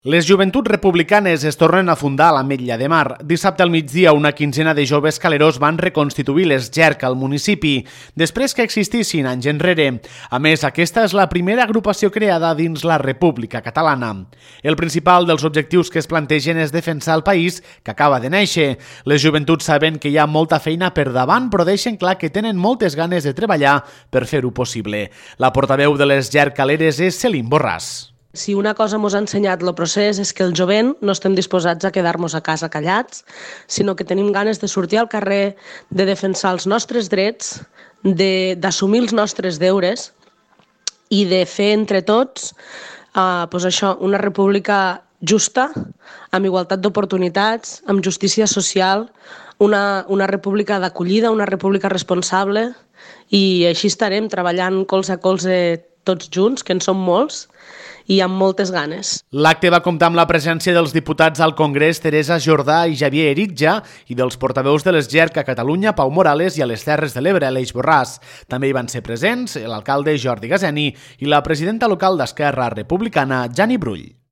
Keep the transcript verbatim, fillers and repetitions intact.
Les joventuts republicanes es tornen a fundar a l'Ametlla de Mar. Dissabte al migdia, una quinzena de joves calerós van reconstituir les Gerc al municipi, després que existissin anys enrere. A més, aquesta és la primera agrupació creada dins la República Catalana. El principal dels objectius que es plantegen és defensar el país que acaba de néixer. Les joventuts saben que hi ha molta feina per davant, però deixen clar que tenen moltes ganes de treballar per fer-ho possible. La portaveu de les Gerc caleres és Celine Borràs. Si una cosa ens ha ensenyat el procés és que el jovent no estem disposats a quedar-nos a casa callats, sinó que tenim ganes de sortir al carrer, de defensar els nostres drets, d'assumir els nostres deures i de fer entre tots eh, doncs això, una república justa, amb igualtat d'oportunitats, amb justícia social, una, una república d'acollida, una república responsable, i així estarem treballant colze a colze tots junts, que en som molts, i amb moltes ganes. L'acte va comptar amb la presència dels diputats al Congrés Teresa Jordà i Xavier Eritja i dels portaveus de les Gerc a Catalunya, Pau Morales, i a les Terres de l'Ebre, Aleix Borràs. També hi van ser presents l'alcalde Jordi Gazeni i la presidenta local d'Esquerra Republicana, Jani Brull.